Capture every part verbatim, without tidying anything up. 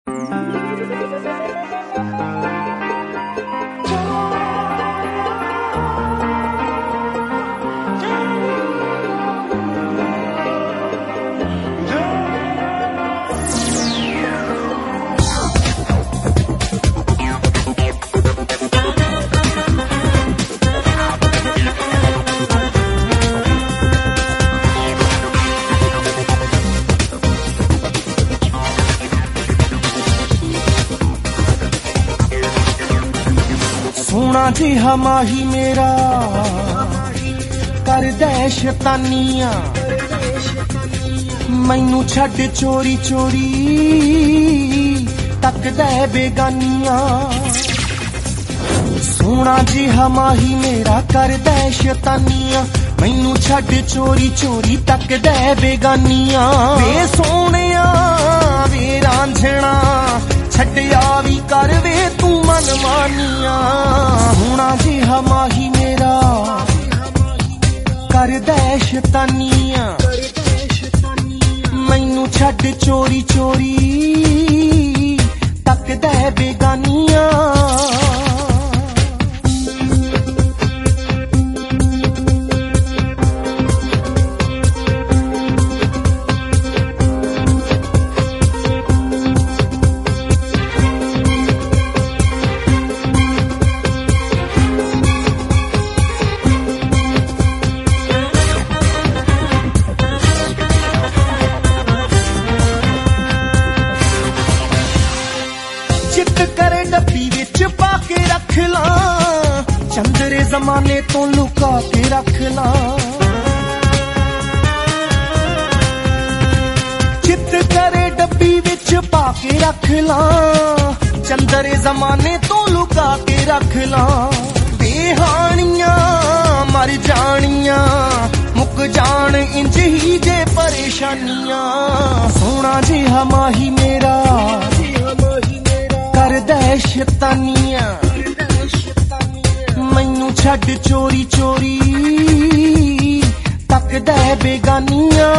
सोना जिहा माही मेरा करदा शैतानियां मैनू छड्ड चोरी चोरी तकदा बेगानियां। सोना जिहा माही मेरा करदा शैतानियां मैनू छड्ड चोरी चोरी तकदा बेगानियां। वे सोहणिया वे रांझणा छड्डिया भी कर वे तू मन मानिया। सोना जिहा माही मेरा करदा शैतानियां मैनू छड्ड चोरी चोरी तकदा बेगानियां। करे डब्बी विच पाके रख ला चंदरे जमाने तो लुका के रख ला। चित करे डब्बी विच पाके रख ला चंदरे जमाने तो लुका के रख ला। बेहानियां मर जानियां मुक जान इंज ही जे परेशानियां। सोना जिहा माही मेरा करदा शैतानियां मैनू छड्ड चोरी चोरी तकदा बेगानियां।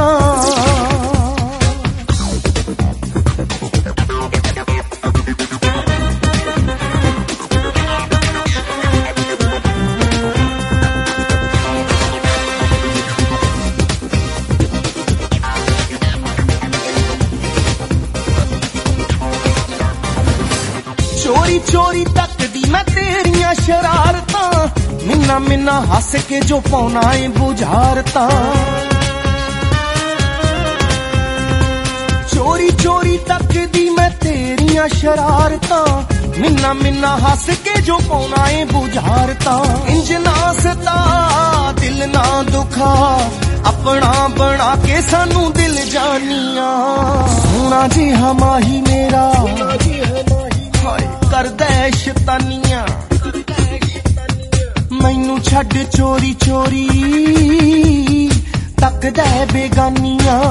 चोरी चोरी तकदी मैं तेरियां शरारतां मिन्ना मिन्ना हस के जो पौना है बुझारता। चोरी चोरी तकदी मैं तेरियां शरारतां मिन्ना मिन्ना हस के जो पौना है बुझारता। इंज ना सता दिल ना दुखा अपना बना के सानू दिल जानिया। सोना जिहा माही मेरा करदा शैतानियां मैनू छड्ड चोरी चोरी तकदा बेगानियां।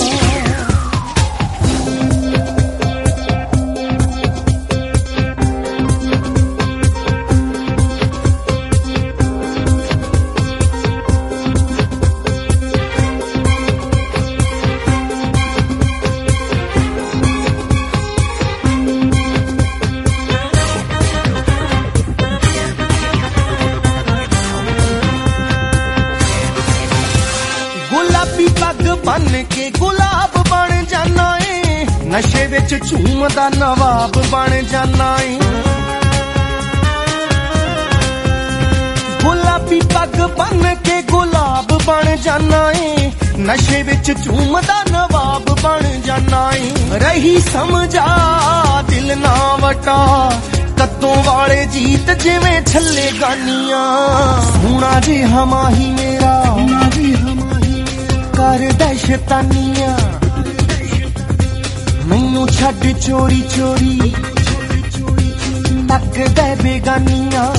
गुलाबी पग बन के गुलाब बन जाना है नशे विच झूमदा नवाब बन जाना है। गुलाबी पग बन के गुलाब बन जाना है नशे विच झूमदा नवाब बन जाना है। रही समझा दिल ना वटा कद्दों वाले जीत जिवें छल्ले गानियां। सोना जिहा माही मेरा करदा शैतानियां मैनू छड्ड चोरी चोरी तकदा बेगानियां।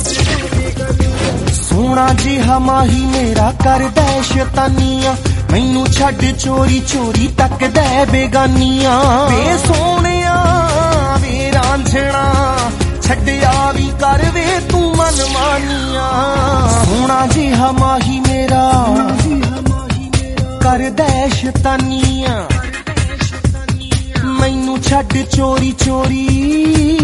सोना जिहा माही मेरा करदा शैतानियां मैनू छड्ड चोरी चोरी तकदा बेगानियां। वे सोहणिया वे रांझणा छड्डिया भी कर वे तू मन मानिया। सोना जिहा माही मेरा करदा शैतानियां मैनू ਛੱਡ ਚੋਰੀ ਚੋਰੀ